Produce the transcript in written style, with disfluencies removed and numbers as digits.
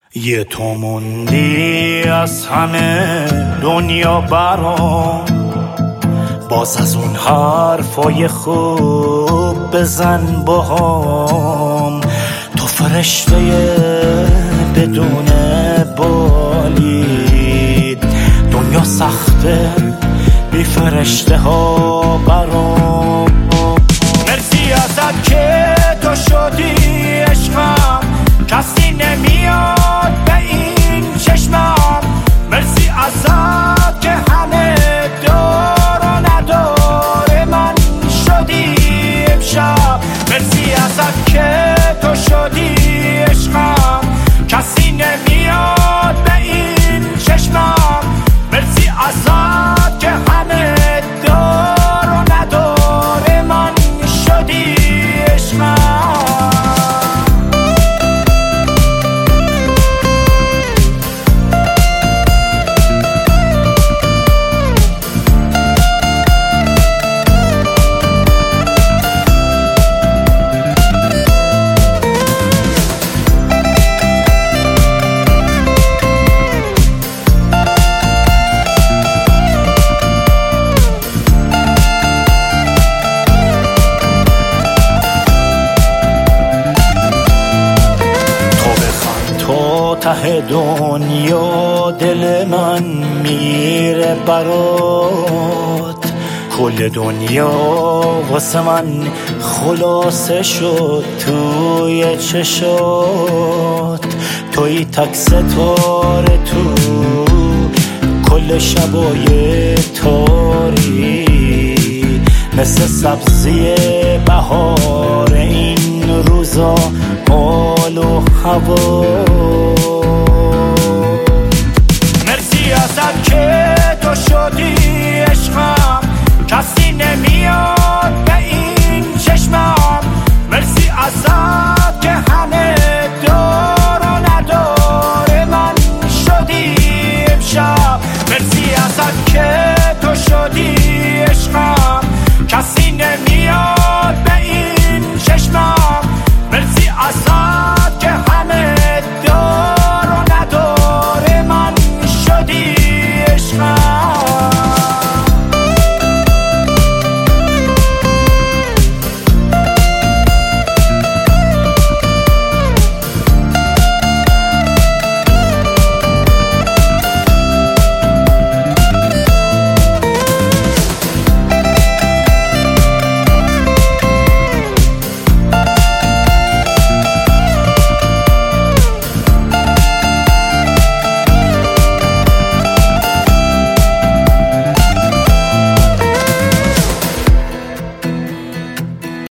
یه تو موندی از همه دنیا برام، باز از اون حرفای خوب بزن باهام. تو فرشته بدون بالی، دنیا سخته بی فرشته ها برام. مرسی ازت که تو شدی عشقم، کسی نمیاد به این چشمم. مرسی ازت که همه دار و نداره من شدی امشب. مرسی ازت که تو شدی عشقم، کسی نمیاد به این چشمم. مرسی ازت که همه دار و نداره من شدی عشقم. ته دنیا دل من میره برات، کل دنیا واسه من خلاصه شد توی چشات. توی تک ستاره تو کل شبای تاری، مثل سبزی بهار این روزا حال و هوا.